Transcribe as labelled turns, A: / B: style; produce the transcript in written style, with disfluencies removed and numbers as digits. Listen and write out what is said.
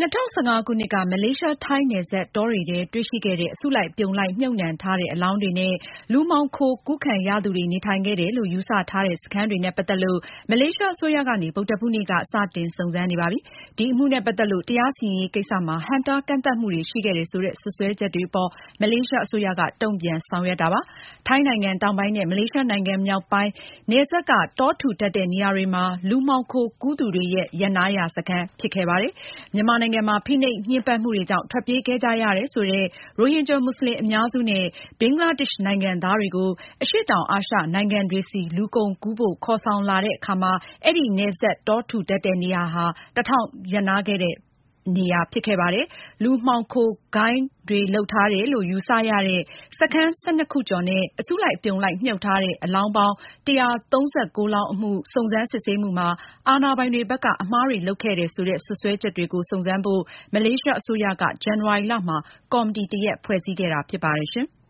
A: 2015 ခုနှစ်က မလေးရှား-ထိုင်းနယ်စပ်တောတွေထဲတွေ့ရှိခဲ့တဲ့ အစုလိုက်အပြုံလိုက်မြှုပ်နှံထားတဲ့အလောင်းတွေနဲ့ လူမှောင်ခိုကူးခံရသူတွေနေထိုင်ခဲ့တယ်လို့ ယူဆထားတဲ့စခန်းတွေနဲ့ပတ်သက်လို့ မလေးရှားအစိုးရကနေ ဗုဒ္ဓဟူးနေ့က စတင်စုံစမ်းနေပါပြီ။ ဒီအမှုနဲ့ပတ်သက်လို့ တရားစီရင်ရေးကိစ္စမှာ ဟန့်တားကန့်သတ်မှုတွေရှိခဲ့တယ်ဆိုတဲ့ စွပ်စွဲချက်တွေအပေါ် မလေးရှားအစိုးရက တုံ့ပြန်ဆောင်ရွက်တာပါ။ ထိုင်းနိုင်ငံတောင်ပိုင်းနဲ့ မလေးရှားနိုင်ငံမြောက်ပိုင်း နယ်စပ်က တောထူထပ်တဲ့နေရာတွေမှာ လူမှောင်ခိုကူးသူတွေရဲ့ ရပ်နားရာစခန်းဖြစ်ခဲ့ပါတယ်။ မြန်မာနိုင်ငံမှာ ဖိနှိပ်ညှဉ်းပန်းမှုတွေကြောင့် ထွက်ပြေးခဲ့ကြရတယ်ဆိုတဲ့ ရိုဟင်ဂျာမွတ်စလင်အများစုနဲ့ ဘင်္ဂလားဒေ့ရှ်နိုင်ငံသားတွေကို အရှေ့တောင်အာရှနိုင်ငံတွေဆီ လူကုန်ကူးဖို့ ခေါ်ဆောင်လာတဲ့အခါမှာ အဲဒီနယ်စပ်တောထူထပ်တဲ့နေရာဟာ ရပ်နားခဲ့တဲ့နေရာဖြစ်ခဲ့ပါတယ်။ လူမှောင်ခိုဂိုဏ်းတွေလုပ်ထားတယ်လို့ ယူဆရတဲ့ စခန်း 12 ခုကျော်နဲ့ အစုလိုက်အပြုံလိုက်မြှုပ်ထားတဲ့အလောင်းပေါင်း 139 လောင်းအမှု စုံစမ်းစစ်ဆေးမှုမှာ အာဏာပိုင်တွေဘက်က အမှားတွေလုပ်ခဲ့တယ်ဆိုတဲ့ စွပ်စွဲချက်တွေကို စုံစမ်းဖို့ မလေးရှားအစိုးရက ဇန်နဝါရီလမှာ ကော်မတီတရပ်ဖွဲ့စည်းခဲ့တာဖြစ်ပါတယ်။